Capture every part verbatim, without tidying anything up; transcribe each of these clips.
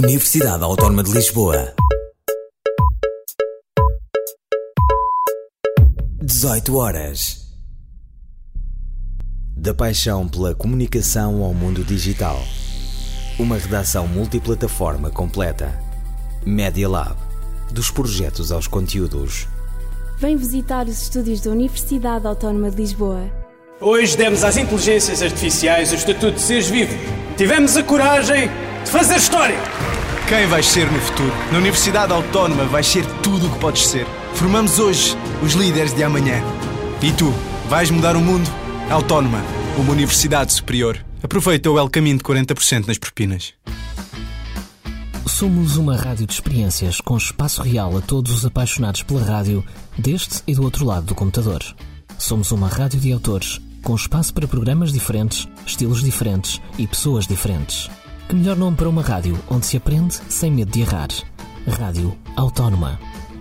Universidade Autónoma de Lisboa. dezoito horas. Da paixão pela comunicação ao mundo digital. Uma redação multiplataforma completa. Media Lab. Dos projetos aos conteúdos. Vem visitar os estúdios da Universidade Autónoma de Lisboa. Hoje demos às inteligências artificiais o estatuto de seres vivo. Tivemos a coragem de fazer história. Quem vais ser no futuro? Na Universidade Autónoma vais ser tudo o que podes ser. Formamos hoje os líderes de amanhã. E tu, vais mudar o mundo? Autónoma, uma universidade superior. Aproveita o El Caminho de quarenta por cento nas propinas. Somos uma rádio de experiências com espaço real a todos os apaixonados pela rádio, deste e do outro lado do computador. Somos uma rádio de autores, com espaço para programas diferentes, estilos diferentes e pessoas diferentes. Que melhor nome para uma rádio onde se aprende sem medo de errar. Rádio Autónoma.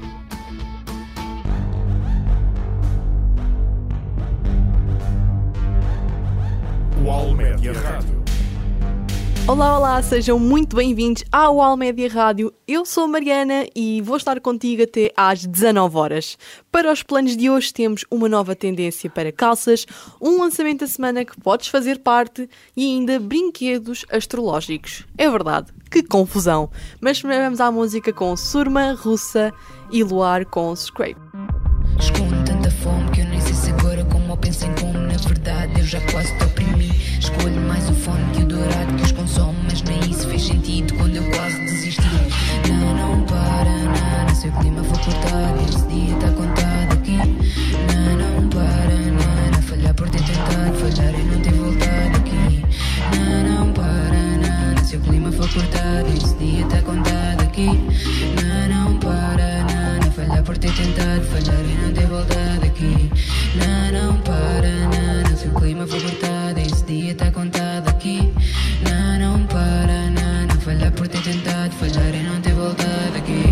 UAL Média Rádio. Olá, olá, sejam muito bem-vindos à UAL Média Rádio. Eu sou a Mariana e vou estar contigo até às dezanove horas. Para os planos de hoje temos uma nova tendência para calças, um lançamento da semana que podes fazer parte e ainda brinquedos astrológicos. É verdade, que confusão! Mas primeiro vamos à música com Surma, Russa e Luar com Scrape. Escondo tanta fome que eu nem sei se agora como ou penso em como. Na verdade eu já quase te oprimi. Escolho mais o fone que o dourado que os consome. Mas nem isso fez sentido quando eu quase desisti. Não, não para, não, não sei o clima foi cortado. Este dia está contado aqui. Não, não para, não, não falhar por ter tentado. Falhar e não ter voltado aqui. Não, não para, não, não sei o clima foi cortado. Este dia está contado aqui. Não, não para, não, não falhar por ter tentado. Falhar e não ter voltado aqui. Não, não para, não, não sei o clima foi cortado. Esse dia está contado aqui. Não, não para, não, não falhar por ter tentado. Falhar e não ter voltado aqui.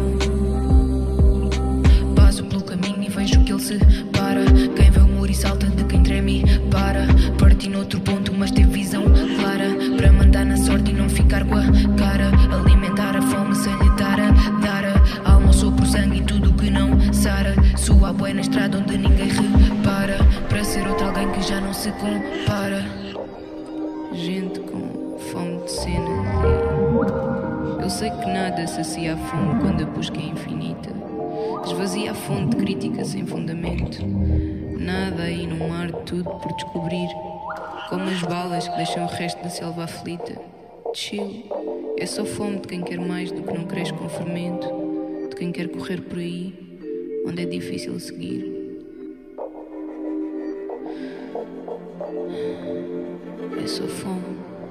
Passo pelo caminho e vejo que ele se para. Quem vê o muro e salta de quem treme e para. Parti noutro ponto mas teve visão clara. Para mandar na sorte e não ficar com a cara. Alimentar a fome sem lhe dar a dar a alma, sopro sangue e tudo que não sara. Sua bué na estrada onde ninguém repara. Para ser outro alguém que já não se compara. Gente com fome de cena. Eu sei que nada sacia a fome quando a busca é infinita. Esvazia a fonte de crítica sem fundamento. Nada aí no mar, tudo por descobrir. Como as balas que deixam o resto da selva aflita. Chill, é só fome de quem quer mais do que não cresce com fermento. De quem quer correr por aí, onde é difícil seguir. É só fome.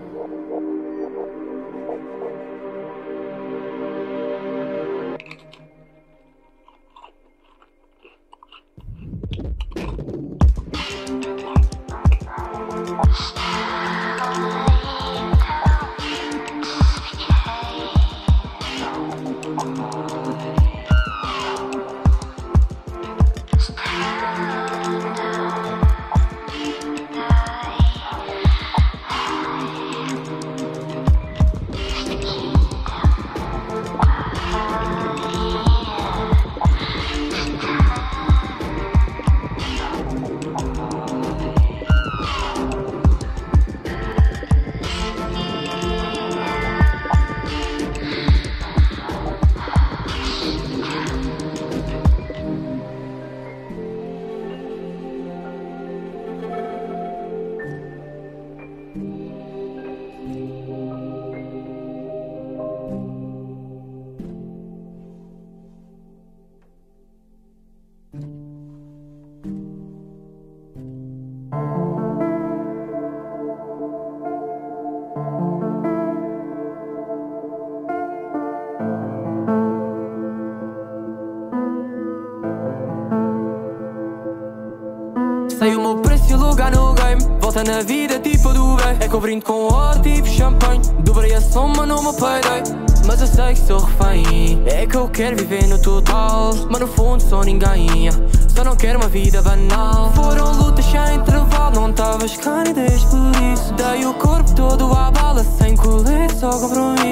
Sei o meu preço e o lugar no game. Volta na vida tipo do bem. É que eu brindo com ouro tipo champanhe. Dobrei a soma no meu payday. Mas eu sei que sou refém. É que eu quero viver no total. Mas no fundo sou ninguém. Só não quero uma vida banal. Foram lutas sem intervalo. Não estavas cá nem desde por isso. Dei o corpo todo à bala. Sem colete, só compromisso. Tenho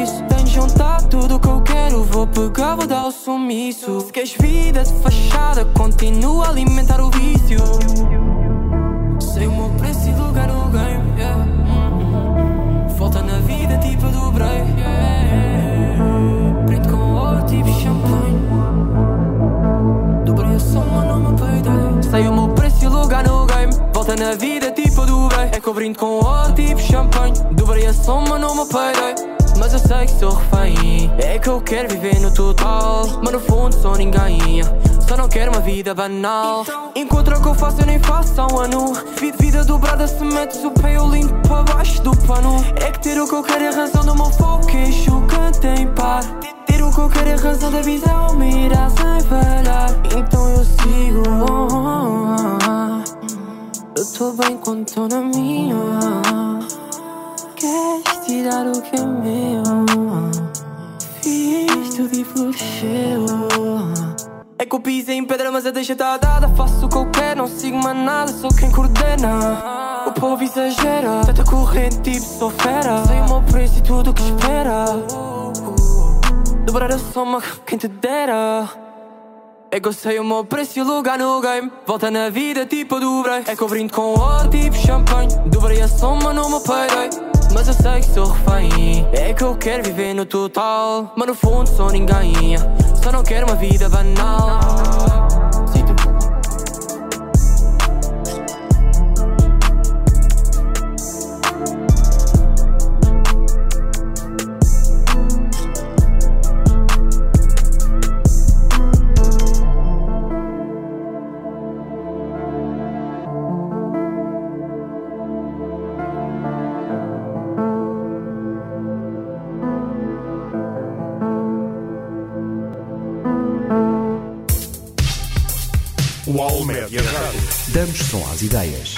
juntar tudo o que eu quero. Vou pegar, vou dar o sumiço. Se queres vida de fachada, continua a alimentar o vício. Sei o meu preço e lugar no game, yeah. Volta na vida tipo eu dobrei, yeah. Prende com ouro tipo champanhe. Dobrei a soma no meu payday. Sei o meu preço e lugar no game. Volta na vida tipo eu dobrei. É que eu brindo com ouro tipo champanhe. Dobrei a soma no meu payday. Mas eu sei que sou refém. É que eu quero viver no total. Mas no fundo sou ninguém. Só não quero uma vida banal. Encontra o que eu faço, eu nem faço há um ano. Vida, vida dobrada, se metes o pé eu limpo para baixo do pano. É que ter o que eu quero é a razão do meu foco. Queixo canta em par. Ter o que eu quero é a razão da visão. Mirar sem falhar. Então eu sigo. Eu tô bem quando tô na minha. Queres tirar o que é meu? Fiz tudo e floresceu. É que eu pisei em pedra, mas a deixa tá dada. Faço o que eu quero, não sigo mais nada. Sou quem coordena. O povo exagera. Tenta corrente tipo sou fera. Sei o meu preço e tudo o que espera. Dobrar a soma, quem te dera. É que eu sei o meu preço e o lugar no game. Volta na vida tipo eu dobrei. É que eu brindo com ouro tipo champanhe. Dobrei a soma no meu payday. Mas eu sei que sou refém. É que eu quero viver no total. Mas no fundo sou ninguém. Só não quero uma vida banal. O Almédia Rádio. Damos som às ideias.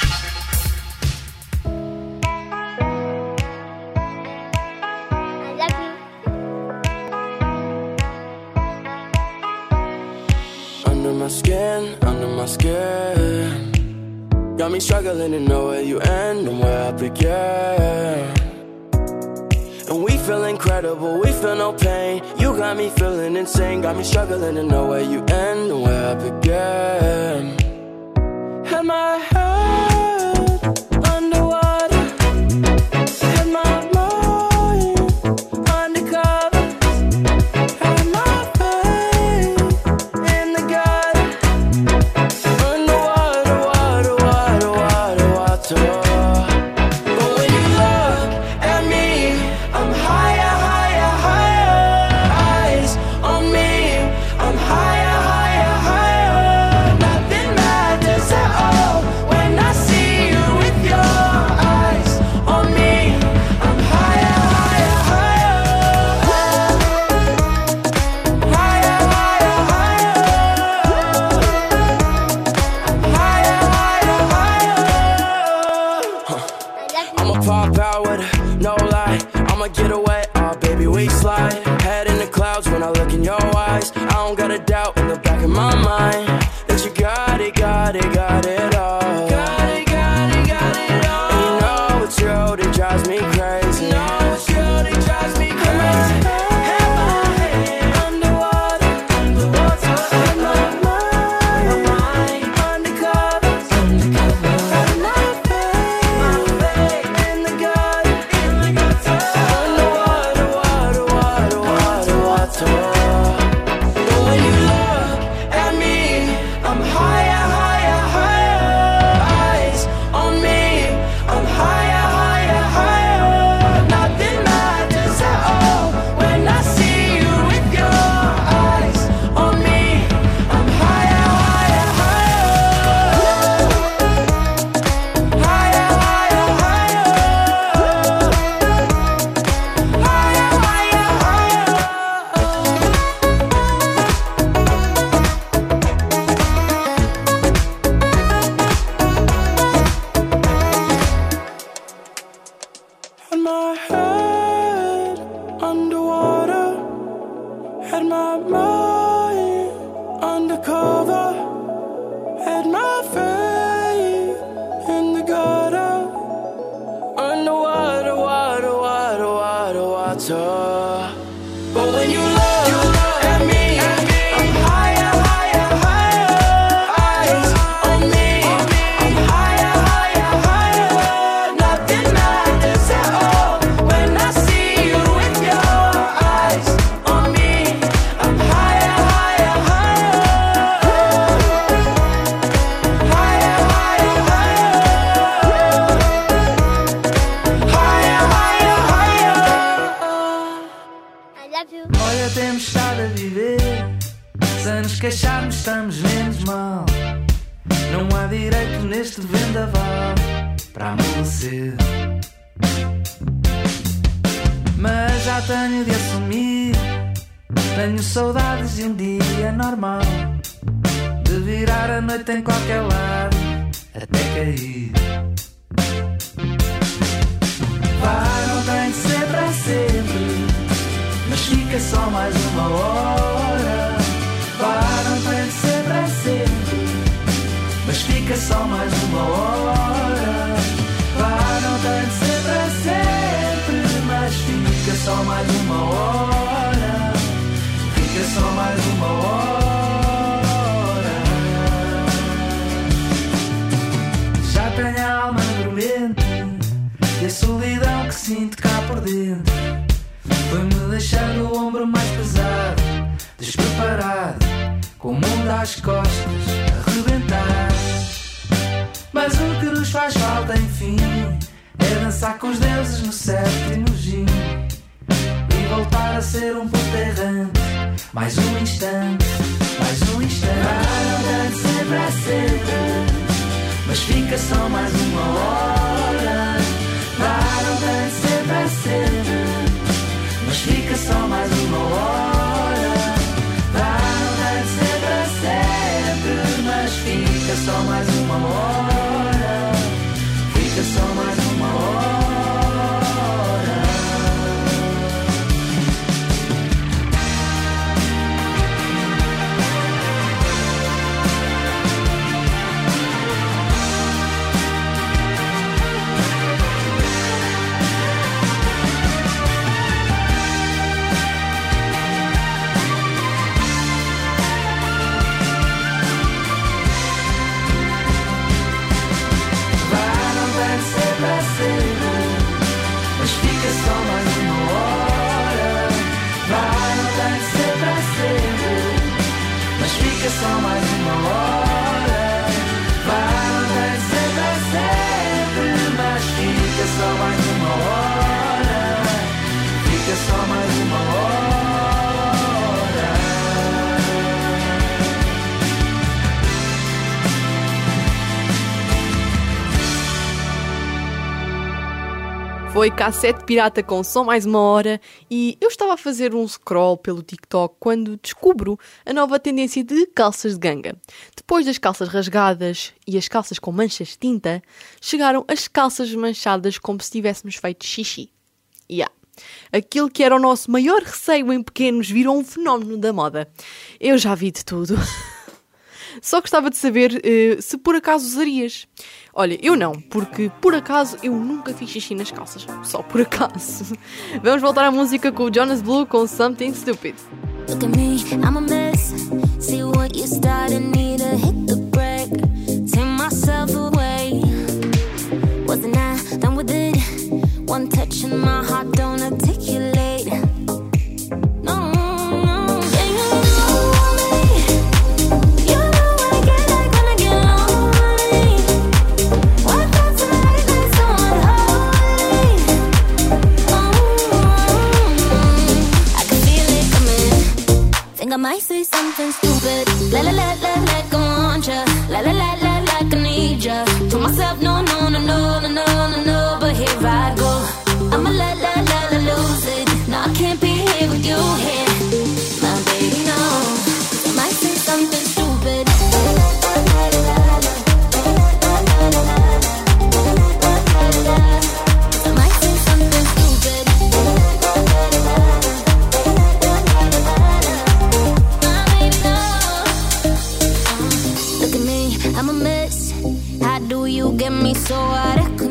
Under my skin, under my skin. Got me struggling to know where you end and where I begin. And we feel incredible, we feel no pain. You got me feeling insane. Got me struggling to know where you end and where I begin. Had my head underwater. Had my mind undercover. Had my faith in the gutter. Underwater, water, water, water, water. Get away, oh baby, we slide. Head in the clouds when I look in your eyes. I don't got a doubt in the back of my mind that you got it, got it, got it all. Got it, got it, got it all. And you know it's you that drives me crazy. You know it's you that drives me crazy. Had my head underwater, underwater. Had my mind undercover, undercover. Had my faith in the gutter, in the gutter. But when you look at me, I'm higher, higher, higher. Eyes on me, I'm higher, higher, higher. Nothing matters at all when I see you with your eyes on me. I'm higher, higher, higher. Higher, higher, higher. Higher, higher, higher. Had my head underwater. Had my mind undercover. Had my faith in the gutter. Underwater, water, water, water, water. But when you look, you look at me, I'm higher, higher, higher. Eyes on me, I'm higher, higher, higher. Nothing matters at all when I see you with your eyes on me. I'm higher, higher, higher. Higher, higher, higher. Higher, higher, higher. I love you. Olha, temos estado a viver. Se nos queixarmos, estamos menos mal. Não há direito neste vendaval para amolecer. Mas já tenho de assumir. Tenho saudades de um dia normal, de virar a noite em qualquer lado até cair. Vá, não tem de ser para sempre, mas fica só mais uma hora. Vá, não tem de ser para sempre, mas fica só mais uma hora. Vá, não tem de ser para sempre, mas fica só mais uma hora. Fica só mais uma hora. Já tenho a alma dormente e a solidão que sinto cá por dentro foi-me deixando o ombro mais pesado, despreparado, com o mundo às costas, a rebentar. Mas o que nos faz falta, enfim, é dançar com os deuses no sétimo gin e voltar a ser um puto errante. Mais um instante, mais um instante. Não tem de ser para sempre, mas fica só mais uma hora. Não tem de ser para sempre, mas fica só mais uma hora. Não tem de ser para sempre, mas fica só mais uma hora. Fica só mais uma hora. Fica só mais uma hora. Vai, não tem de ser para sempre, mas fica só mais uma hora. Fica só mais uma hora. Foi Cassete Pirata com Só Mais Uma Hora e eu estava a fazer um scroll pelo TikTok quando descubro a nova tendência de calças de ganga. Depois das calças rasgadas e as calças com manchas de tinta, chegaram as calças manchadas como se tivéssemos feito xixi. Yeah. Aquilo que era o nosso maior receio em pequenos virou um fenómeno da moda. Eu já vi de tudo. Só gostava de saber uh, se por acaso usarias. Olha, eu não, porque por acaso eu nunca fiz xixi nas calças. Só por acaso. Vamos voltar à música com o Jonas Blue com Something Stupid. Look at me, I'm a mess. See what you started, need to hit the brake. Take myself away. Wasn't I done with it? One touch and my heart don't articulate. No, no, yeah, you know me. You know what I get like when I get lonely. What thoughts and late nights so unholy. Oh, I can feel it coming. Think I might say something stupid. La la la la like I want ya. La la la la like I need ya. To myself, no, no, no, no, no, no, no, no. But here I go. I'ma la la la la lose it. No, I can't be here with you here. My baby, no. I might say something stupid. I might say something stupid. My baby, no. Look at me, I'm a mess. How do you get me so out of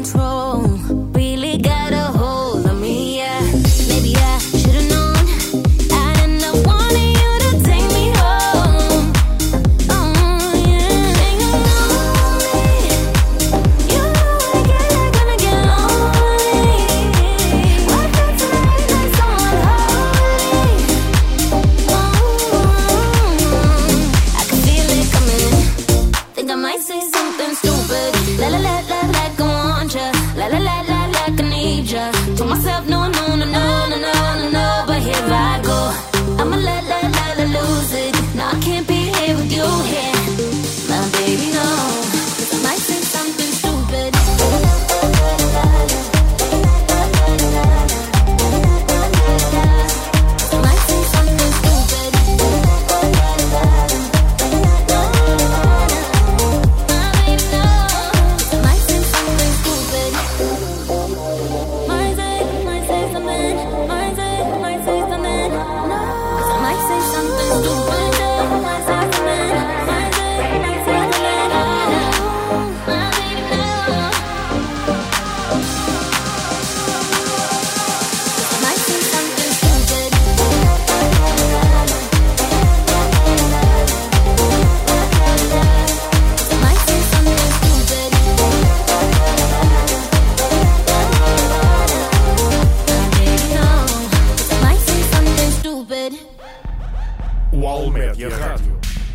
All-Média Rádio.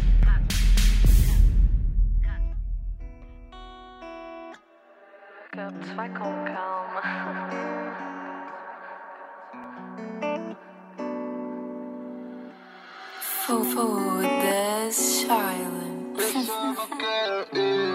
Vai com calma. Foda-se, silent. Pensava que era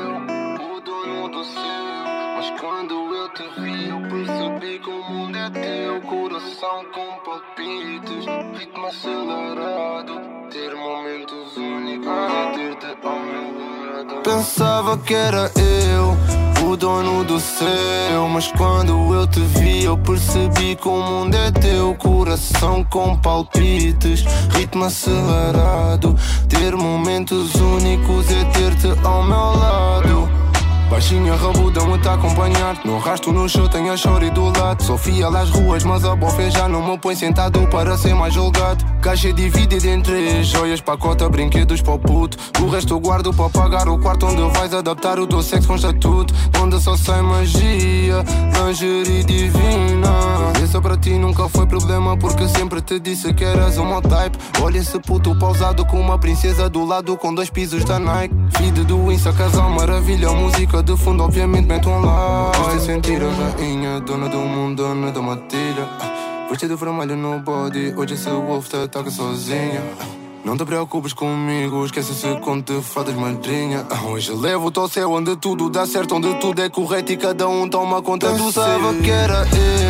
eu, o dono do céu. Mas quando eu te vi, eu percebi que o mundo é teu. Coração com palpites, ritmo acelerado. Ter momentos únicos e ter-te ao meu lado. Pensava que era eu, o dono do céu. Mas quando eu te vi, eu percebi que o mundo é teu. Coração com palpites, ritmo acelerado. Ter momentos únicos é ter-te ao meu lado. Baixinha rabuda me tá a acompanhar. No rasto no show tenho a Shorty do lado. Sou fiel às ruas mas a bofe já não me põe sentado para ser mais julgado. Caixa dividida em três joias, pacota, brinquedos para o puto. O resto eu guardo para pagar o quarto onde vais adaptar o teu sexo com estatuto. Onde só sai magia, lingerie divina. Essa para ti nunca foi problema porque sempre te disse que eras o meu type. Olha esse puto pausado com uma princesa do lado com dois pisos da Nike. Feed do Insta, casal maravilha, música de fundo obviamente mete um like. Gosto de sentir a rainha, dona do mundo, dona da matilha. Vestido vermelho no body, hoje esse wolf te ataca sozinha. Não te preocupes comigo, esquece esse conto de fadas madrinha. Hoje levo-te ao céu onde tudo dá certo, onde tudo é correto e cada um toma conta do seu. Pensava que era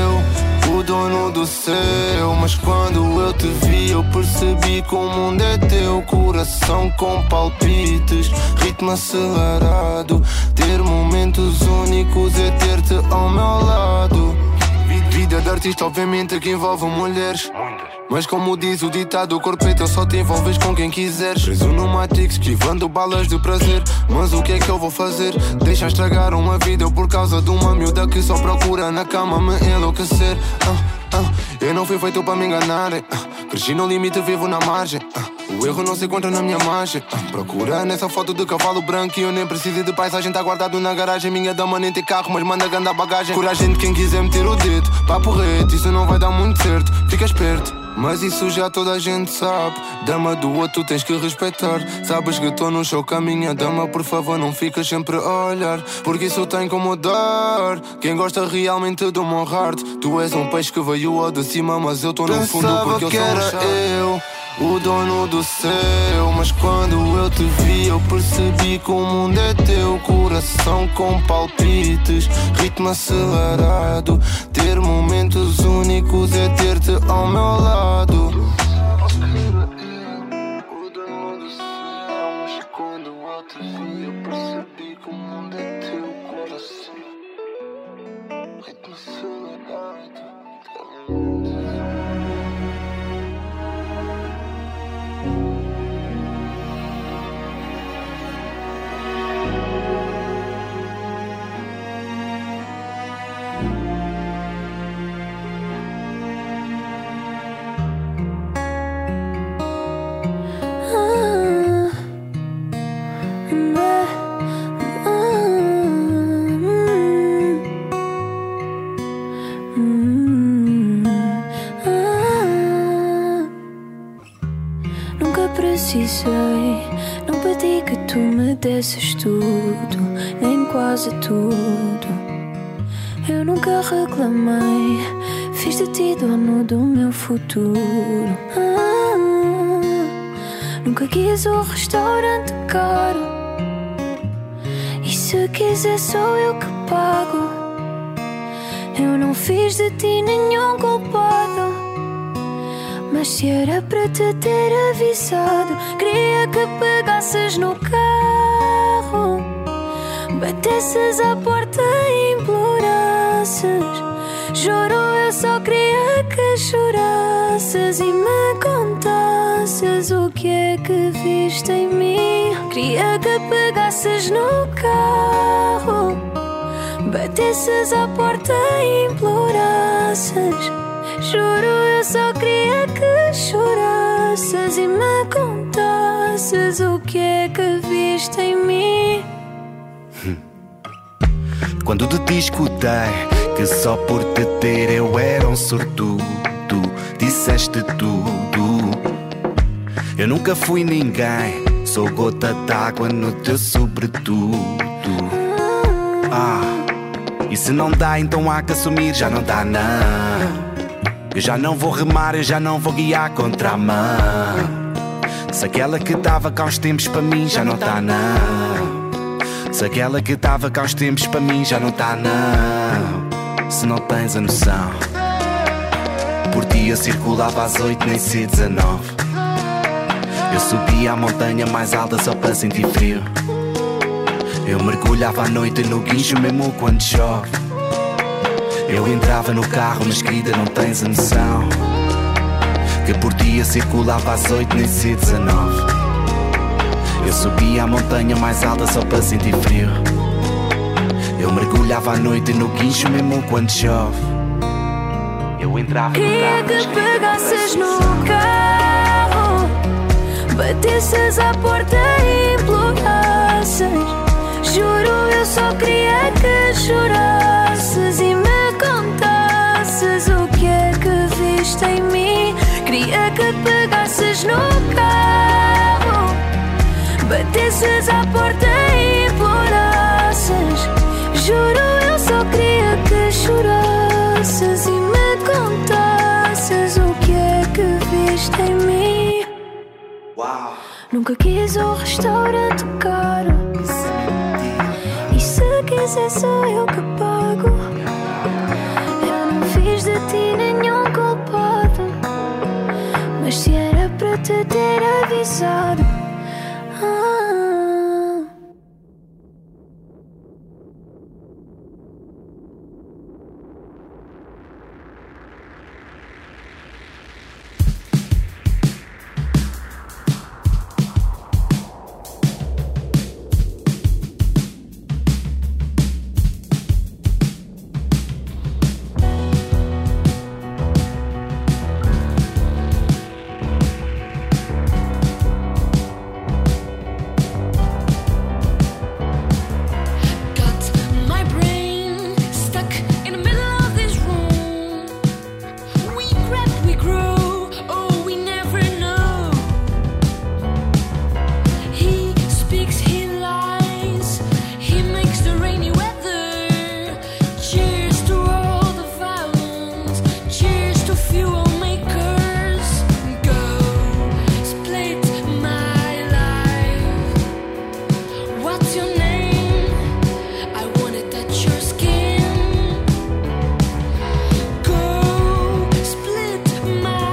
eu, o dono do céu. Mas quando eu te vi, eu percebi que o mundo é teu. Coração com palpites, ritmo acelerado. Ter momentos únicos é ter-te ao meu lado. Vida de artista obviamente que envolve mulheres. Mas como diz o ditado, o corpeta só te envolves com quem quiseres. Preso no Matrix, esquivando balas de prazer. Mas o que é que eu vou fazer? Deixa estragar uma vida por causa de uma miúda que só procura na cama me enlouquecer. ah, ah, Eu não fui feito para me enganar. ah, Cresci no limite, vivo na margem. ah, O erro não se encontra na minha margem. ah, Procura nessa foto de cavalo branco e eu nem preciso de paisagem. Tá guardado na garagem, minha dama nem tem carro, mas manda ganda bagagem. Coragem de quem quiser meter o dedo. Papo reto, isso não vai dar muito certo. Fica esperto, mas isso já toda a gente sabe. Dama do outro tens que respeitar. Sabes que estou no show com a minha dama. Por favor não ficas sempre a olhar, porque isso tem como dar. Quem gosta realmente do meu heart. Tu és um peixe que veio ao de cima, mas eu estou no fundo porque eu sou um chá. Eu, o dono do céu. Mas quando eu te vi, eu percebi que o mundo é teu. Coração com palpites, ritmo acelerado. Ter momentos únicos é ter-te ao meu lado. O dono do céu. Mas quando eu te vi, eu percebi que o mundo é teu. Coração, ritmo acelerado. Precisei, não pedi que tu me desses tudo, nem quase tudo. Eu nunca reclamei, fiz de ti dono do meu futuro. ah, Nunca quis um restaurante caro, e se quiser sou eu que pago. Eu não fiz de ti nenhum culpado, mas se era para te ter avisado, queria que pegasses no carro, batesses à porta e implorasses. Juro, eu só queria que chorasses e me contasses o que é que viste em mim. Queria que pegasses no carro, batesses à porta e implorasses. Juro, eu só queria que chorasses e me contasses o que é que viste em mim. Quando de ti escutei que só por te ter eu era um sortudo, disseste tudo. Eu nunca fui ninguém, sou gota d'água no teu sobretudo. Ah, e se não dá, então há que assumir, já não dá não. Eu já não vou remar, eu já não vou guiar contra a mão. Se aquela que dava cá uns tempos para mim já não tá não. Se aquela que dava cá uns tempos para mim já não tá não. Se não tens a noção, por ti eu circulava às oito, nem sei dezanove. Eu subia a montanha mais alta só para sentir frio. Eu mergulhava à noite no guincho mesmo quando chove. Eu entrava no carro, mas querida não tens a noção, que por dia circulava às oito, nem sei dezanove. Eu subia a montanha mais alta só para sentir frio. Eu mergulhava à noite no guincho mesmo quando chove. Eu entrava no carro, queria que pegasses no carro, batesses à porta e implorasses. Juro, eu só queria que chorasses e me contasses o que é que viste em mim. Queria que pegasses no carro, batesses à porta e implorasses. Juro, eu só queria que chorasses e me contasses o que é que viste em mim. Uau. Nunca quis um restaurante caro, e se quiser sou eu que pago. Eu não fiz de ti nenhum culpado, mas se era para te ter avisado. Ah. My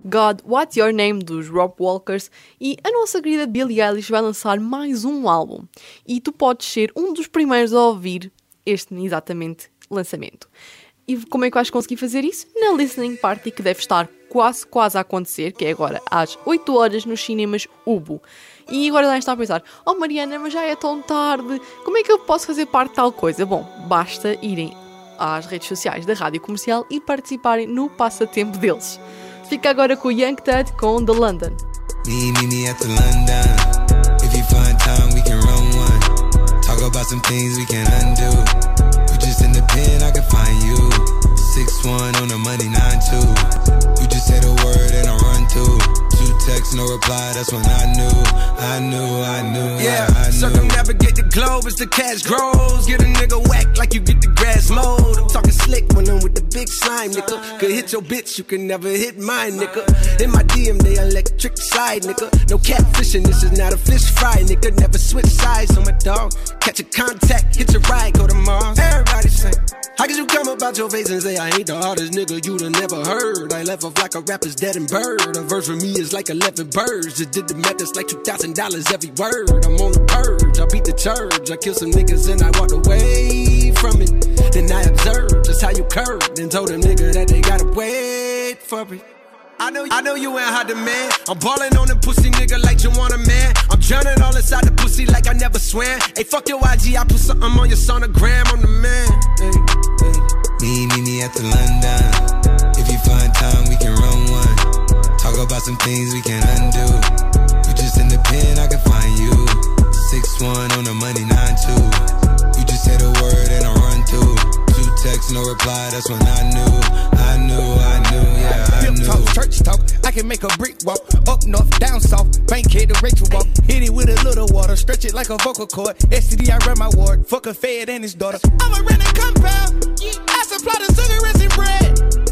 God, What's Your Name, dos Rob Walkers, e a nossa querida Billie Eilish vai lançar mais um álbum. E tu podes ser um dos primeiros a ouvir este exatamente lançamento. E como é que vais conseguir fazer isso? Na Listening Party, que deve estar quase, quase a acontecer, que é agora às oito horas nos cinemas Ubo. E agora devem estar a pensar, oh Mariana, mas já é tão tarde, como é que eu posso fazer parte de tal coisa? Bom, basta irem às redes sociais da Rádio Comercial e participarem no passatempo deles. Fica agora com o Young Thug com The London. Me, me, me at the London. If you find time, we can run one. Talk about some things we can undo. You just in the pen, I can find you. six one on the money, nine two. You just say the word and I run through. Two texts, no reply, that's when I knew. I knew, I knew, yeah, I, I knew. Circumnavigate the globe as the cash grows. Get a nigga whack like you get the grass mowed. I'm talking slick when I'm with the big slime, nigga. Could hit your bitch, you can never hit mine, nigga. In my D M, they electric slide, nigga. No catfishing, this is not a fish fry, nigga. Never switch sides on my dog. Catch a contact, hit your ride, go to Mars. Everybody sing. How could you come about your face and say I ain't the hardest nigga you'd have never heard? I left off like a rapper's dead and bird. A verse for me is like eleven birds. Just did the math, it's like two thousand dollars every word. I'm on the purge, I beat the church. I killed some niggas and I walked away from it. Then I observed just how you curved and told them nigga that they gotta wait for it. I know, I know you ain't hot demand. I'm ballin' on the pussy nigga like you want a man. I'm drowning all inside the pussy like I never swam. Hey, fuck your I G, I put something on your sonogram. I'm the man. Hey, hey. Me, me, me at the London. If you find time, we can run one. Talk about some things we can undo. You just in the pen, I can find you. six one on the money, nine two. You just say the word and I run through. Two texts, no reply, that's when I knew. I knew, I knew, yeah, I knew. Talk, church talk, I can make a brick walk. Up north, down south, Bankhead to Rachel walk. Hit it with a little water, stretch it like a vocal cord. S T D, I run my ward, fuck a fed and his daughter. I'm a renting compound, I supply the cigarettes and bread.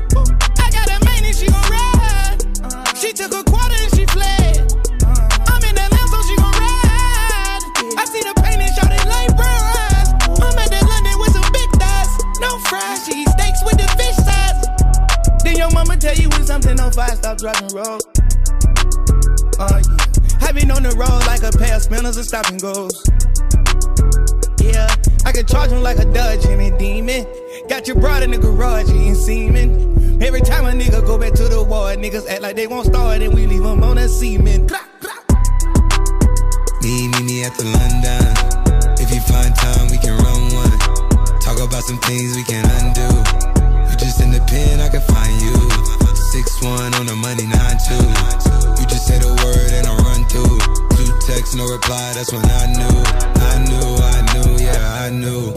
I got a main and she gon' ride. She took a quarter and she fled. I'm in that lamb so she gon' ride. I see the pain and shot it like bros. I'm at that London with some big thighs. No fries, cheese steaks with the fish size. Then your mama tell you when something on fire, stop driving road. Oh yeah, I been on the road like a pair of spinners and stop and goes. Yeah, I can charge him like a Dodge and a demon. Got your broad in the garage eating semen. Every time a nigga go back to the war, niggas act like they won't start and we leave them on a semen. Me, me, me at the London. If you find time, we can run one. Talk about some things we can undo. You just in the pen, I can find you. six one on the money, nine two. You just say the word and I run through. Two texts, no reply, that's when I knew. I knew, I knew, yeah, I knew.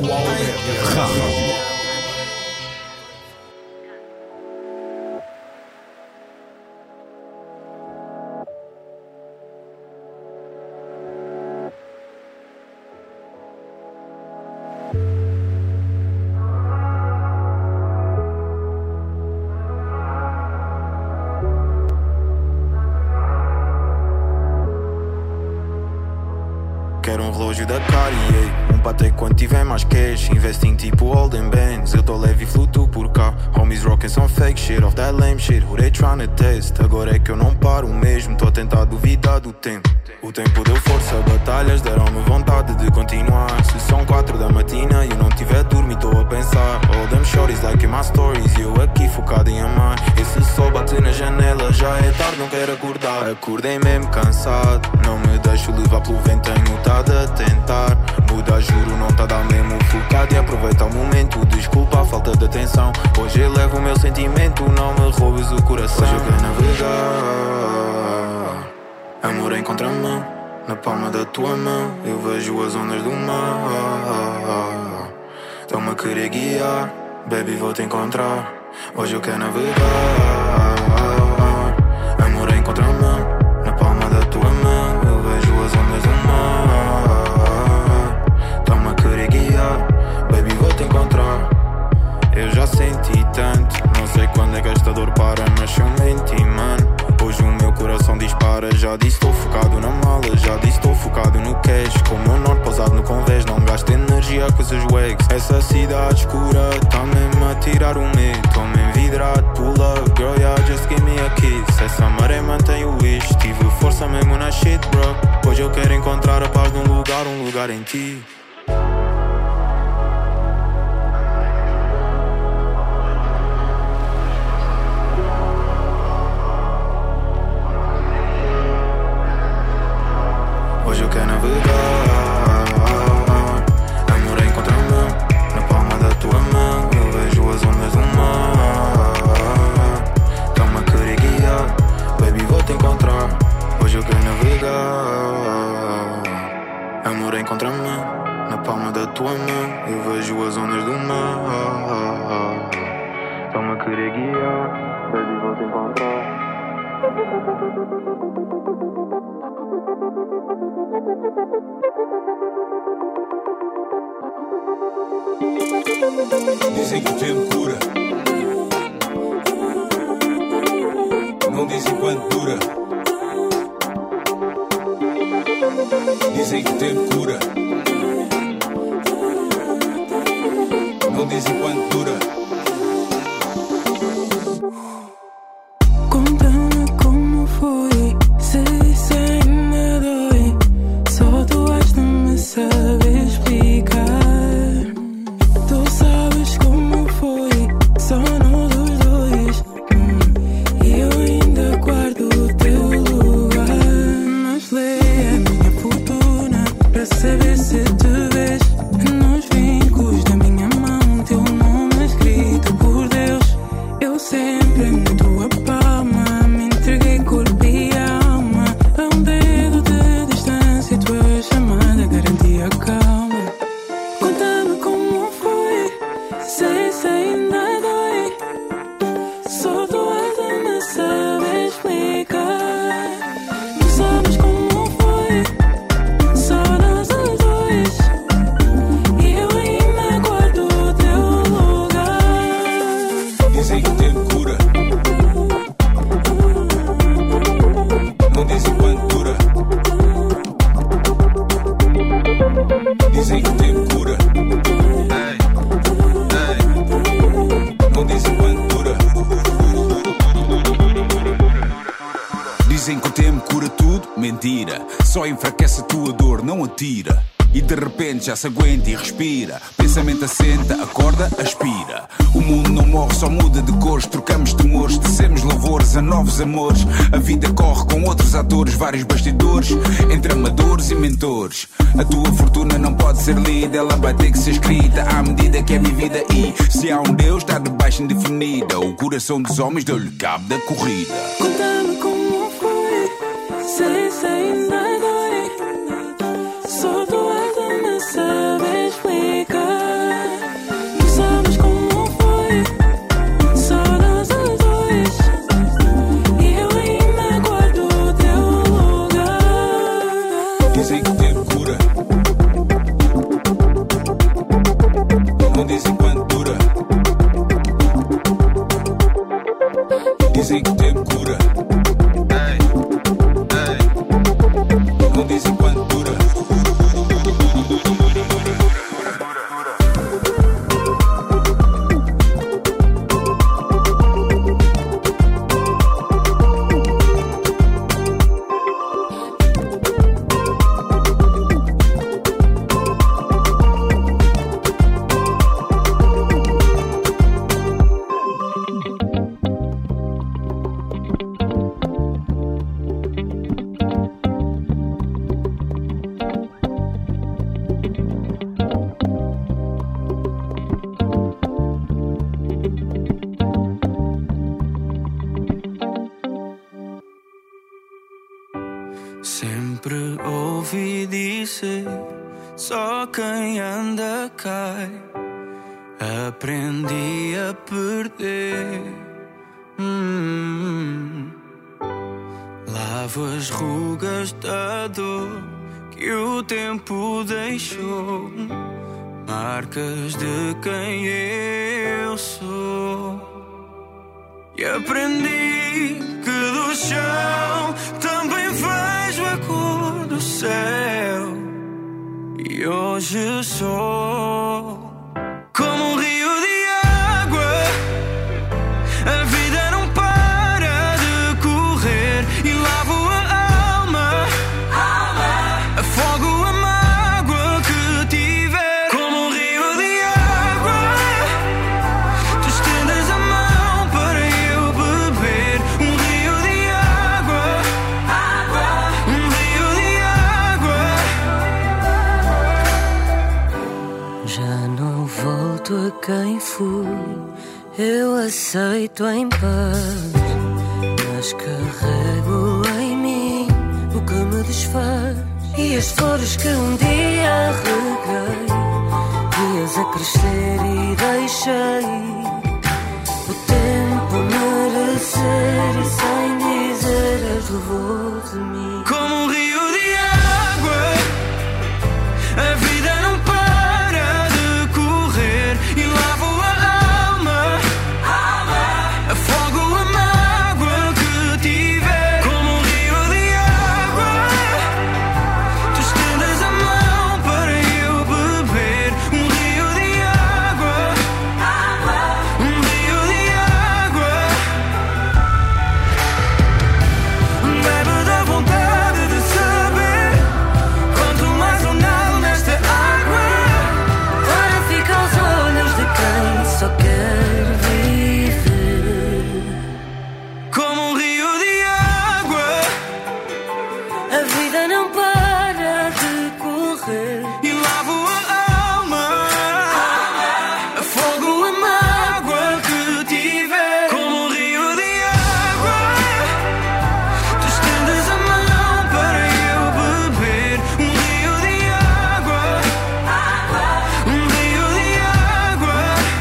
Quero um relógio da Cartier, um patê quando tiver mais cash. Investe em tipo Holden Bands, eu tô leve e flutuo por cá. Homies rockin' some fake shit, off that lame shit. Who they tryna test? Agora é que eu não paro mesmo, tô a tentar duvidar do tempo. O tempo deu força, batalhas deram-me vontade de continuar. Se são quatro da matina e eu não tiver dormido, tô a pensar. All them shorties like in my stories, e eu aqui focado em amar. Esse sol bate na janela, já é tarde, não quero acordar. Acordei mesmo cansado, não me deixo levar pelo vento, tenho tado a tentar. Mudar, juro, não tá a dar mesmo focado e aproveita o momento. Desculpa a falta de atenção, hoje eu levo o meu sentimento, não me roubes o coração. Hoje eu quero navegar, amor em contramão, na palma da tua mão. Eu vejo as ondas do mar, estão-me a querer guiar. Baby, vou te encontrar, hoje eu quero navegar. Amor em contramão, na palma da tua mão. Eu vejo as ondas do mar, estão-me a querer guiar. Baby, vou te encontrar. Eu já senti tanto, não sei quando é que esta dor para, mas eu menti, mano. Hoje o meu coração dispara. Já disse estou focado na mala, já disse estou focado no cash. Com o meu norte pausado no convés, não gasto energia dia com esses wags. Essa cidade escura tá mesmo a tirar o medo. Tô mesmo vidrado, pull up, girl, yeah, just give me a kiss. Essa maré mantém o wish, tive força mesmo na shit, bro. Hoje eu quero encontrar a paz num lugar, um lugar em ti. Hoje eu quero navegar, amor encontra-me na palma da tua mão. Eu vejo as ondas do mar, tão-me a querer guiar, baby, vou-te encontrar. Hoje eu quero navegar, amor encontra-me na palma da tua mão. Eu vejo as ondas do mar, tão-me a querer guiar, baby, vou-te encontrar. Dizem que o tempo cura, não dizem quanto dura. Dizem que o tempo cura, não dizem quanto dura. Conta-me como foi, sei se ainda dói. Só tu has de me saber explicar. Tu sabes como foi, só nós os dois. hum, E eu ainda guardo o teu lugar. Mas lê a minha fortuna para saber se te vês nos vincos da minha mão, teu nome escrito por Deus. Eu sempre na tua palma me entreguei corpo e alma. A um dedo de distância tua chamada garantia calma. Conta-me como foi, sei se ainda dói. Só tu has de me saber explicar. Tu sabes como foi, só nós os dois. E eu ainda guardo o teu lugar. Dizem que o tempo cura, não dizem quanto dura. Dizem que o tempo cura, não dizem quanto dura. Dizem que o tempo cura tudo, mentira. Só enfraquece a tua dor, não atira. E de repente já se aguenta e respira. Pensamento assenta, acorda, aspira. O mundo não morre, só muda de cores. Trocamos temores, tecemos louvores a novos amores. A vida corre com outros atores, vários bastidores, entre amadores e mentores. A tua fortuna não pode ser lida, ela vai ter que ser escrita à medida que é vivida. E se há um Deus, está debaixo indefinida. O coração dos homens deu-lhe cabo da corrida. Conta-me como foi, sei se ainda dói. Só tu has de me saber explicar. Tu sabes como foi, só nós os dois. E eu ainda guardo o teu lugar. Dizem que o tempo cura, não dizem quanto dura. Dizem que o tempo cura, não dizem quanto dura. Sempre ouvi dizer, só quem anda cai. Aprendi a perder. hum. Lavo as rugas da dor que o tempo deixou, marcas de quem eu sou. E aprendi que do chão também vejo a cor do céu. E E hoje sou como um rio de água. A vida não para de correr e lavo a alma, alma. Afogo a mágoa que tiver. Como um rio de água, tu estendes a mão para eu beber. Um rio de água, água. Um rio de água. Já não volto a quem fui, eu aceito em paz, mas carrego em mim o que me desfaz. E as flores que um dia reguei, dias a crescer e deixei o tempo merecer, e sem dizer as levou de mim. Como um rio de água, a vida não para de correr e lavo a alma, alma. Afogo a mágoa que tiver. Como um rio de água, tu estendes a mão para eu beber. Um rio de água, água. Um rio de água. Bebe da vontade de saber quanto mais ou não nesta água, Para ficar aos olhos de quem só quer viver. como um rio de água. A vida não para de correr E lavo a alma, afogo a mágoa que tiver. Como um rio de água, tu estendes a mão para eu beber. Um rio de água, um rio de água.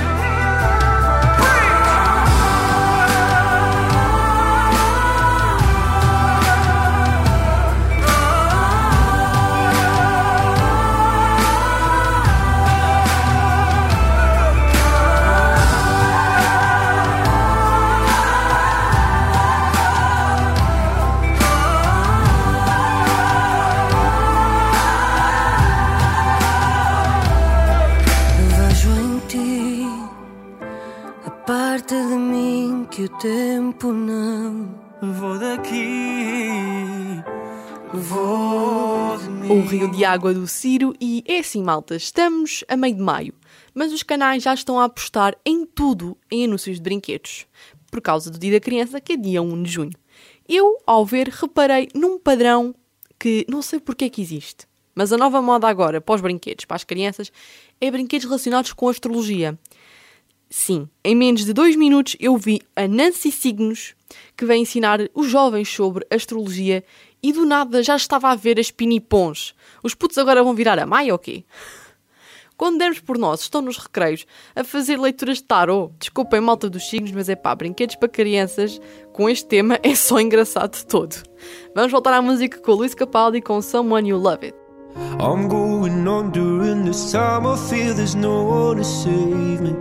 Vejo em ti a parte de mim que o tempo não. Vou daqui, vou de mim. O Rio de Água do Ciro. E é assim, malta, estamos a meio de maio, mas os canais já estão a apostar em tudo em anúncios de brinquedos, por causa do Dia da Criança, que é dia um de junho. Eu, ao ver, reparei num padrão que não sei porque é que existe, mas a nova moda agora, para os brinquedos, para as crianças, é brinquedos relacionados com astrologia. Sim, em menos de dois minutos eu vi a Nancy Signos, que vem ensinar os jovens sobre astrologia, e do nada já estava a ver as pinipons. Os putos agora vão virar a Maia ou quê? Quando dermos por nós, estão nos recreios a fazer leituras de tarô. Desculpem, malta dos signos, mas é pá, brinquedos para crianças com este tema é só engraçado de todo. Vamos voltar à música com o Luís Capaldi com Someone You Love It. I'm going on during this time. I feel there's no one to save me.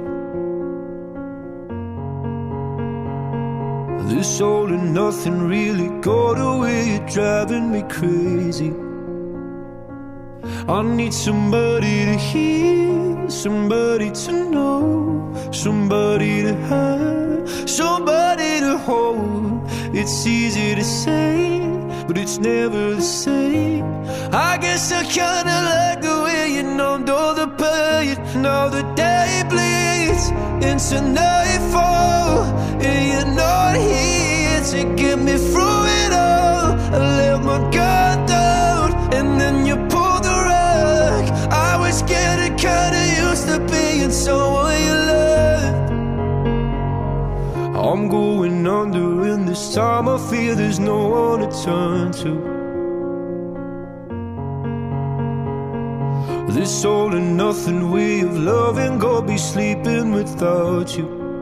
This all and nothing really got away. You're driving me crazy. I need somebody to hear, somebody to know, somebody to have, somebody to hold. It's easy to say, but it's never the same. I guess I kinda like the way you numbed all the pain. Now the day bleeds into nightfall, and you're not here to get me through it all. I let my guard down, and then you pulled the rug. I was getting kinda used to being someone you loved. I'm going under, and this time I feel there's no one to turn to. This all and nothing way of loving, go be sleeping without you.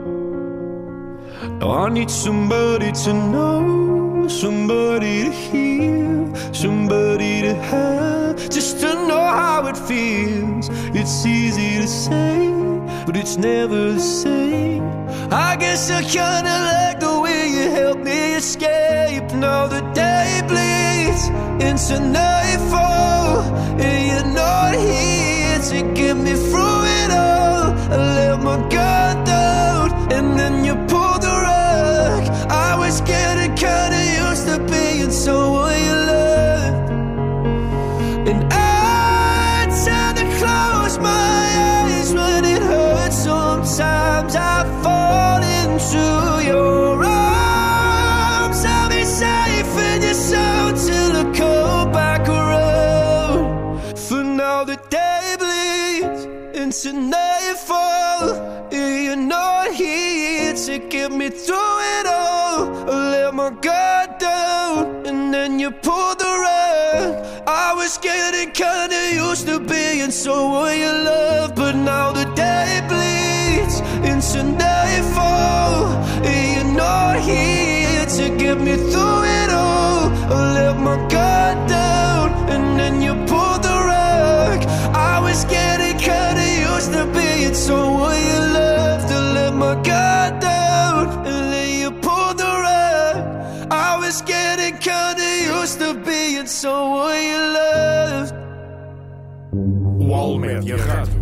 Now I need somebody to know, somebody to hear, somebody to have, just to know how it feels. It's easy to say, but it's never the same. I guess I kinda like the way you help me escape. Now the day bleeds into nightfall, and you're not here to get me through it all. I let my guard down, and then you pulled the rug. I was getting kinda used to being someone you loved, and I tend to close my eyes when it hurts. Sometimes I fall into your arms. I'll be safe in your soul till I come back around. For now the day bleeds into nightfall, and you're not here to get me through it all. I let my guard down, and then you pulled the rug. I was getting kinda used to being someone you love, but now the day bleeds into nightfall, and you're not here to get me through it all. I let my guard down, and then you pulled the rug. I was getting kinda used to being someone you loved. I let my guard down, and then you pulled the rug. I was getting kinda used to being someone you loved. Wall Média Rádio.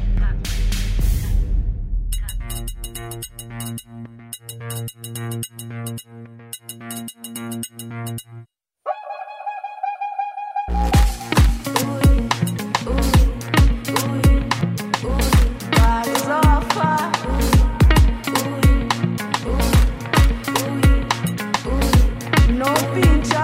No pincha.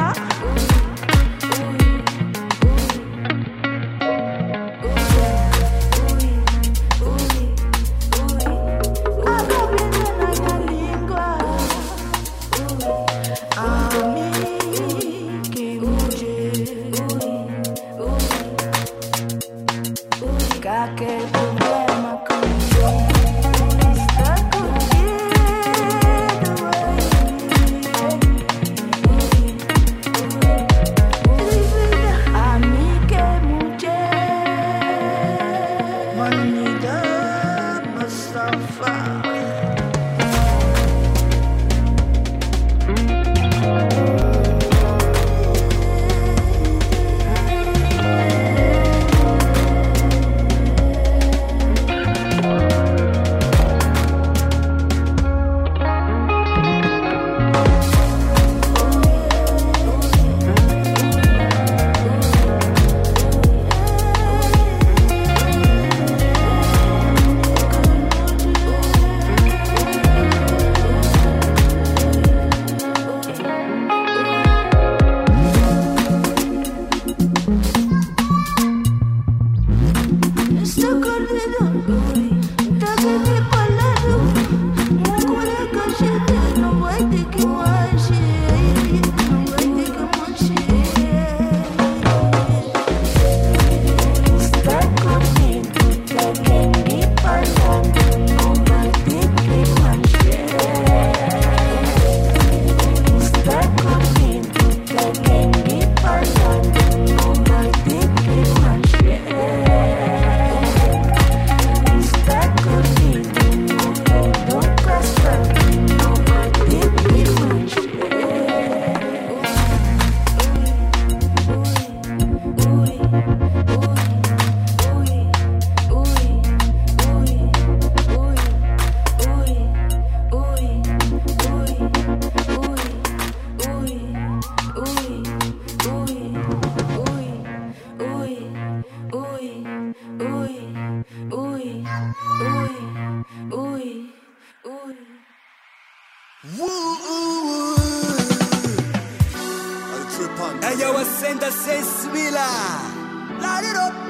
Hey yo, ascenda sensibila. Light it up.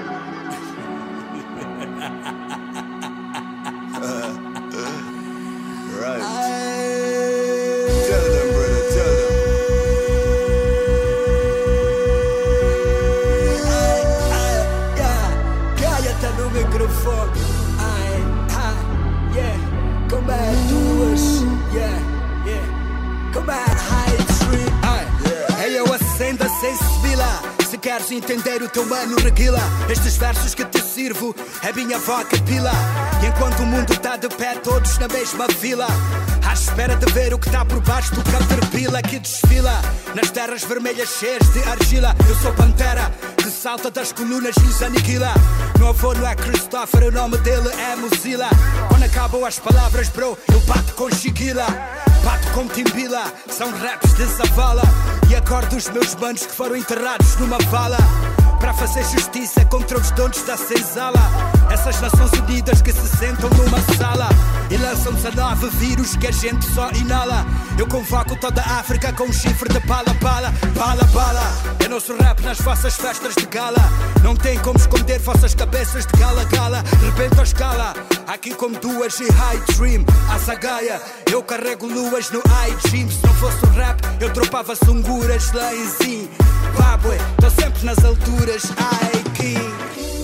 Right. Tell them, brother, tell them. Ay, ay, yeah. Cállate no microfone. Ay, ay, yeah. Come back to us. Yeah, yeah. Come back, high street. Ay, yeah. Hey yo, ascenda sensibila. Se queres entender o teu mano, reguila. Estes versos que te sirvo é minha vodka pila. E enquanto o mundo tá de pé, todos na mesma fila, à espera de ver o que tá por baixo do caterpillar que desfila nas terras vermelhas cheias de argila. Eu sou Pantera, que salta das colunas e os aniquila. Meu avô não é Christopher, o nome dele é Mozilla. Quando acabam as palavras, bro, eu bato com Chiquila, bato com Timbila. São raps de Zavala e acordo os meus manos que foram enterrados numa vala, para fazer justiça contra os donos da senzala. Essas Nações Unidas que se sentam numa sala e lançam dezanove vírus que a gente só inala. Eu convoco toda a África com um chifre de bala, bala, bala, bala. É nosso rap nas vossas festas de gala. Não tem como esconder vossas cabeças de gala, gala. Rebenta a escala, aqui como duas e High Dream, a Zagaia. Eu carrego luas no iGym. Se não fosse o rap, eu dropava sunguras lá em Zimbábue. Tô sempre nas alturas, I King.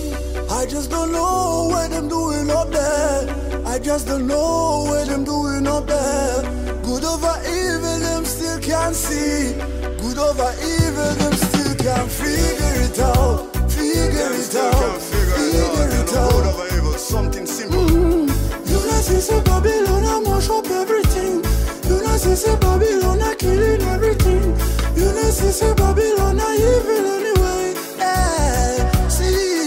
I just don't know what I'm doing up there. I just don't know what I'm doing up there. Good over evil, them still can't see. Good over evil, them still can't figure it out. Figure it out. Figure it out. Good over evil, something simple. Mm-hmm. You know, see, say Babylon, I mash up everything. You know, see, say Babylon, I killing everything. You know, see, say Babylon, I evil anyway. Yeah, see.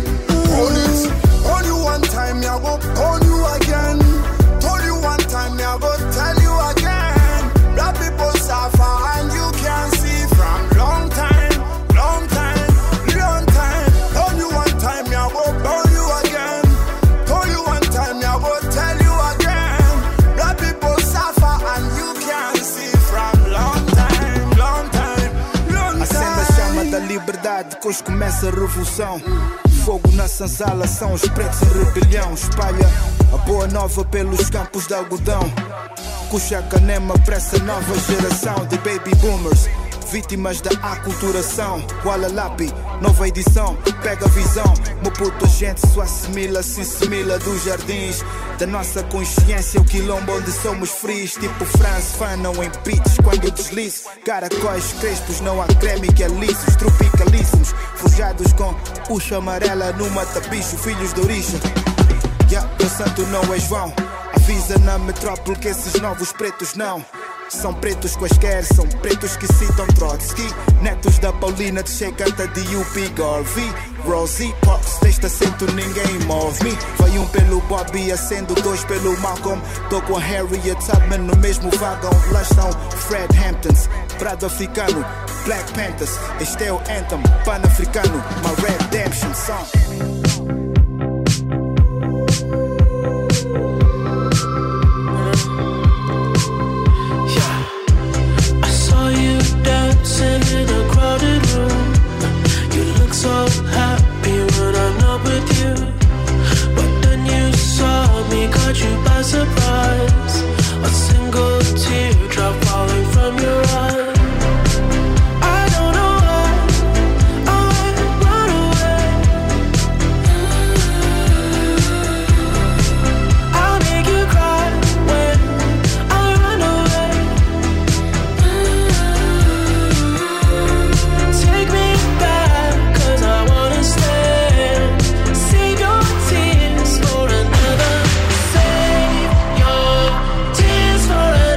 Hold it. Hold you one time, me I go call you again. Told you one time, me I go tell you again. Black people suffer and you can see from long time, long time, long time. Told you one time, me I go call you again. Told you one time, me I go tell you again. Black people suffer and you can see from long time, long time, long time. Acende a chama da liberdade, depois começa a revolução. Fogo na senzala, são os pretos em rebelião. Espalha a boa nova pelos campos de algodão. Cuxa canema para essa nova geração de baby boomers, vítimas da aculturação. Walla Lapi, nova edição, pega a visão. Meu puto, a gente se assimila, se assimila dos jardins da nossa consciência, o quilombo onde somos frios. Tipo France, Fanon em beats, quando eu deslizo. Caracóis crespos, não há creme que alisos. Tropicalíssimos, forjados com uxa amarela no mata-bicho. Filhos de origem, yeah, meu santo não és vão. Avisa na metrópole que esses novos pretos não são pretos quaisquer, são pretos que citam Trotsky. Netos da Paulina de Che canta de U P Garvey, Rosie Pops, deste assento ninguém move-me. Vai um pelo Bobby, acendo dois pelo Malcolm. Tô com a Harriet Tubman no mesmo vagão. Lá estão Fred Hamptons, Prado africano, Black Panthers. Este é o anthem pan-africano, my redemption song. In a crowded room, you look so happy when I'm not with you. But then you saw me, caught you by surprise. A single teardrop falling from your eye. I don't know why I run away. I'll make you cry when I run away. Take me back, cause I wanna stay. Save your tears for another. Save your tears for another.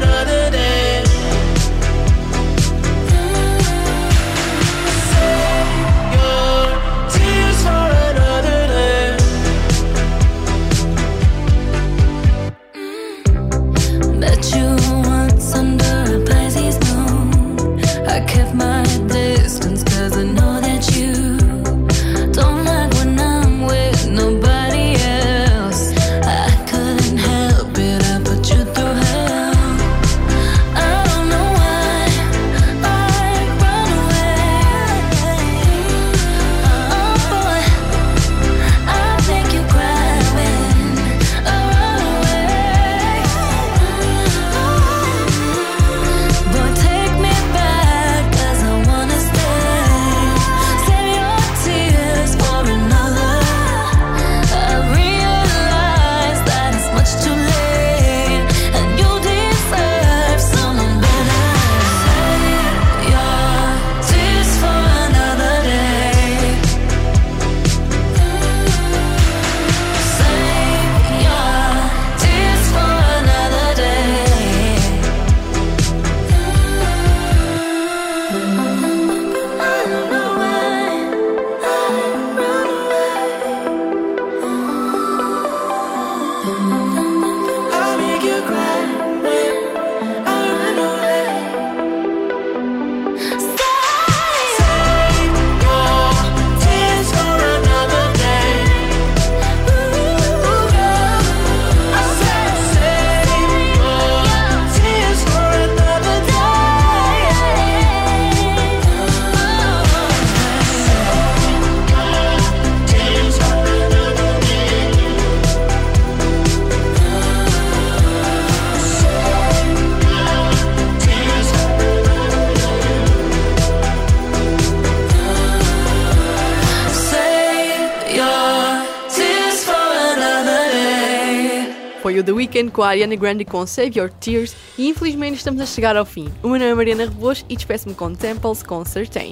foi o The Weeknd com a Ariana Grande com Save Your Tears e infelizmente estamos a chegar ao fim. O meu nome é Mariana Rebouças e despeço-me com Temples com Certain.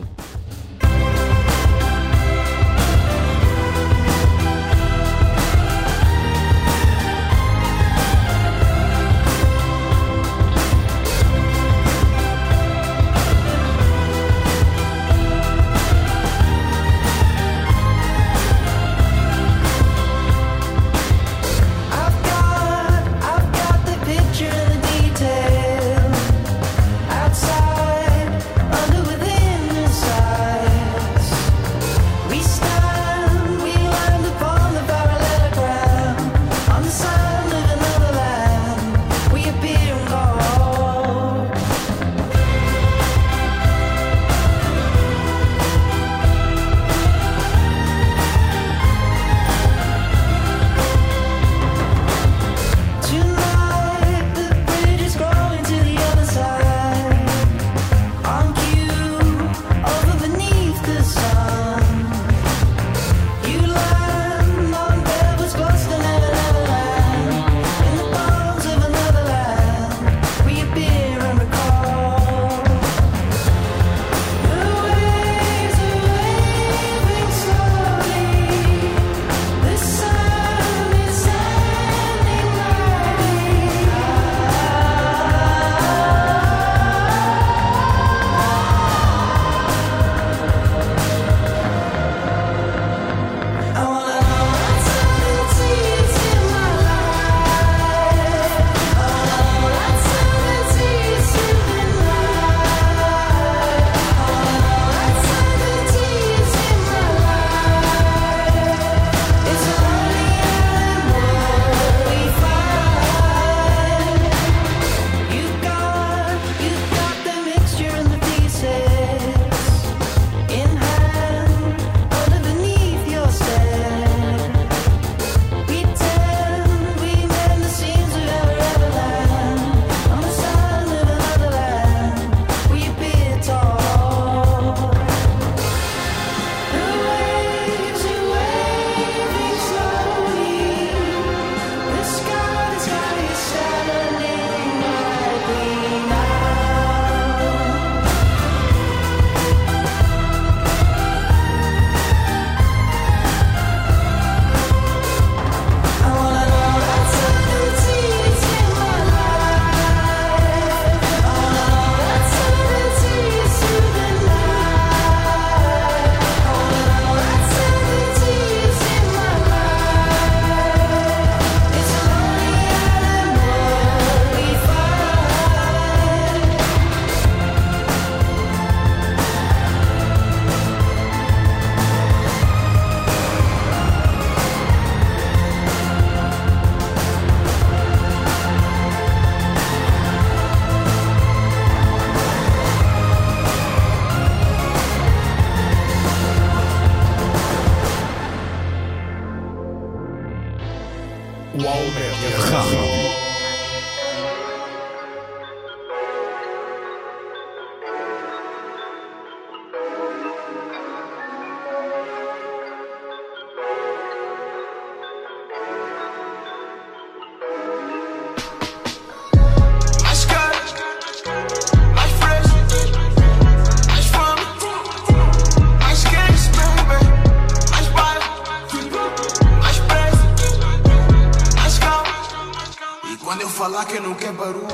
falar que não quer barulho,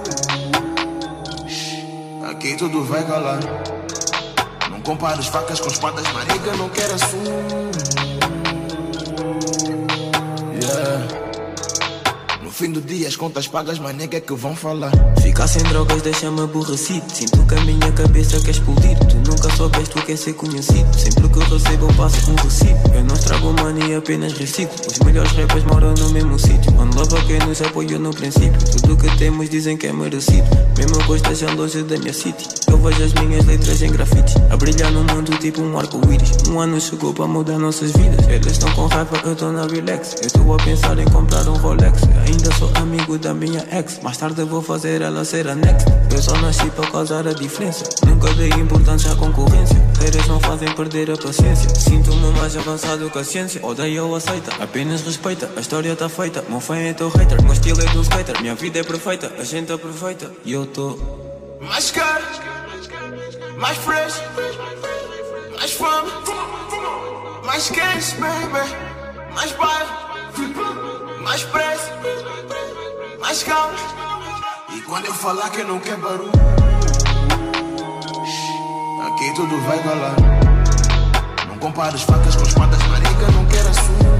aqui tudo vai calar. Não compara as facas com espadas, marica, não quer assunto. Yeah. No fim do dia as contas pagas, mas nem que é que vão falar. Ficar sem drogas deixa-me aborrecido. Sinto que a minha cabeça quer explodir. Tu nunca soubeste o que é ser conhecido. Sempre que eu recebo eu passo um recibo. Eu não estrago money, apenas reciclo. Os melhores rappers moram no mesmo sítio. One love a quem nos apoiou no princípio. Tudo o que temos dizem que é merecido. Mesmo que estejam longe da minha city, eu vejo as minhas letras em grafites a brilhar no mundo tipo um arco-íris. Um ano chegou para mudar nossas vidas. Eles estão com raiva, eu estou na relax. Eu estou a pensar em comprar um Rolex. Ainda sou amigo tipo da minha ex. Mais tarde vou fazer ela ser a next. Eu só nasci para causar a diferença. Nunca dei importância à concorrência. Haters não fazem perder a paciência. Sinto-me mais avançado que a ciência. Odeia ou aceita, apenas respeita. A história tá feita, meu fã é teu hater. Meu estilo é do skater, minha vida é perfeita. A gente aproveita e eu tô mais caro, mais fresh, mais fome, mais cash, baby, mais bairro, mais preço, mais calma. E quando eu falar que eu não quero barulho, aqui tudo vai rolar. Não compares facas com espadas, marica, não quero assunto.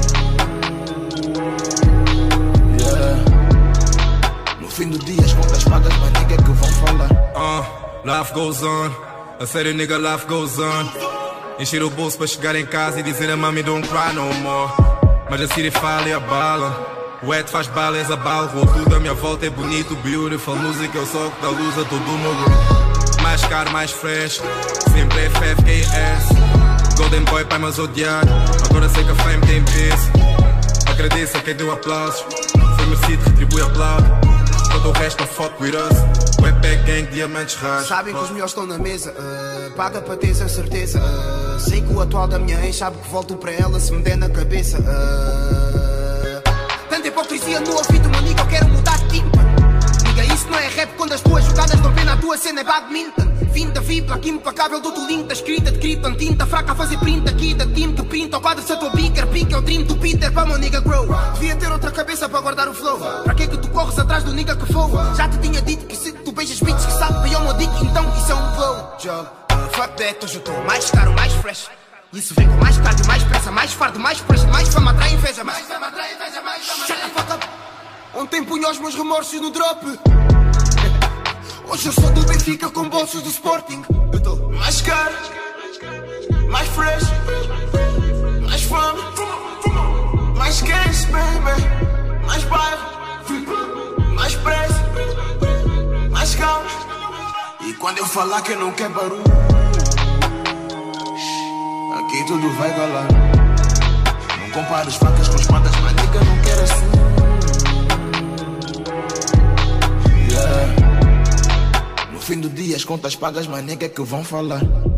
Yeah. No fim do dia as contas pagas, marica, é que vão falar. Uh, life goes on, a sério nigga, life goes on. Encher o bolso para chegar em casa e dizer a mami don't cry no more. Mas a Siri fala e abala. O Ed faz balas, abalo. Tudo à minha volta é bonito, beautiful. Música é o sol que dá luz a todo o meu grupo. Mais caro, mais fresh, sempre F F A S. Golden boy pai mas odiado. Agora sei que a fame tem peso. Agradeço a quem deu aplausos. Foi merecido, retribui aplauso. Todo o resto não fuck with us. Webpack gang, diamantes raros. Sabem que os melhores estão na mesa, uh, paga para teres a certeza. uh, Sei que o atual da minha ex sabe que volto para ela se me der na cabeça. uh, Tanta hipocrisia no ouvido, meu nigga, eu quero mudar de tímpano. Nigga, isso não é rap quando as tuas jogadas dão pena, a tua cena é badminton. Vim da vibra, aqui impecável, dou-te link da escrita de Krypton. Tinta fraca a fazer print aqui da team que pinta. O quadro se a tua picker, pica é o dream do Peter para meu nigga grow. Devia ter outra cabeça para guardar o flow. Para que é que tu corres atrás do nigga que voa? Já te tinha dito que se tu beijas beats que sabe para o meu dick, então isso é um flow. Job, uh, fuck that, hoje eu estou mais caro, mais fresh. Isso vem com mais cardio, mais pressa, mais fardo, mais pressure, mais fama, atrai inveja, mais fama, atrai inveja, mais fama. Shut the fuck up. Ontem punha os meus remorsos no drop. Hoje eu sou do Benfica com bolsos do Sporting. Eu tô mais caro, mais fresh, mais fome, mais cash, baby, mais bairro, mais preço, mais calma. E quando eu falar que eu não quero barulho, aqui tudo vai rolar. Não compares facas com espadas, manica, não quero assunto. Yeah. No fim do dia as contas pagas, mas nem que é que vão falar.